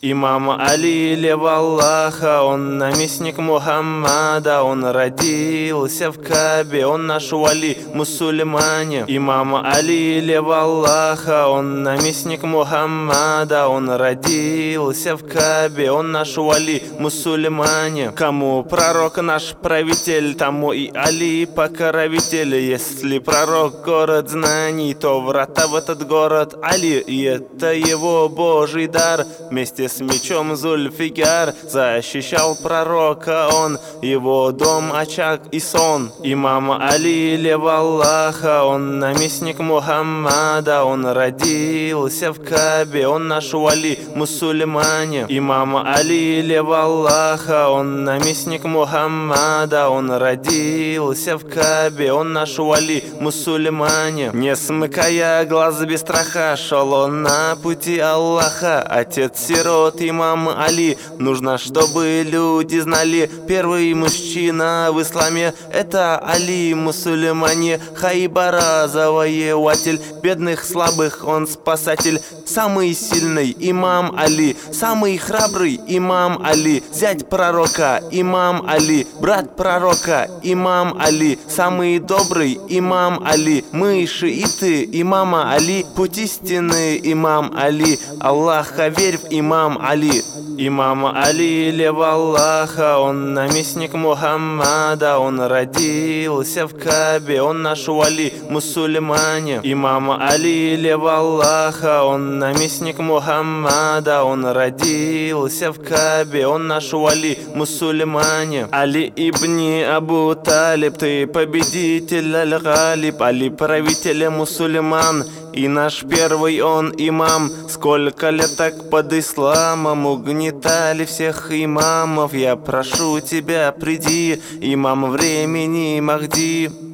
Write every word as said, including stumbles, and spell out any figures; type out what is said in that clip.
Имам Али, лев Аллаха, он наместник Мухаммада, он родился в Кабе, он наш вали, мусульмане. Имам Али, лев Аллаха, он наместник Мухаммада, он родился в Кабе, он наш вали, мусульмане. Кому пророк наш правитель, тому и Али покровитель. Если пророк город знаний, то врата в этот город Али, и это его Божий дар. Вместе с мечом Зульфигар защищал пророка он, его дом, очаг и сон. Имам Али, лев Аллаха, он наместник Мухаммада, он родился в Кабе, он наш вали, мусульмане. Имам Али, лев Аллаха, он наместник Мухаммада, он родился в Кабе, он наш вали, мусульмане. Не смыкая глаз без страха, шел он на пути Аллаха, отец сирот имам Али. Нужно, чтобы люди знали, первый мужчина в исламе — это Али, мусульмане. Хайбара завоеватель, бедных слабых он спасатель. Самый сильный имам Али, самый храбрый имам Али, зять пророка имам Али, брат пророка имам Али, самый добрый имам Али. Мы шииты имама Али, путь истины имам Али. Аллаха верь в имам Али. Имам Али, лев Аллаха, он наместник Мухаммада, он родился в Кабе, он наш вали, мусульмане. Имам Али, лев Аллаха, он наместник Мухаммада, он родился в Кабе, он наш вали, мусульмане. Али ибни Абу Талиб, ты победитель аль-Галиб, Али правитель мусульман, и наш первый он имам. Сколько лет так под исламом угнетали всех имамов. Я прошу тебя, приди, имам времени Махди.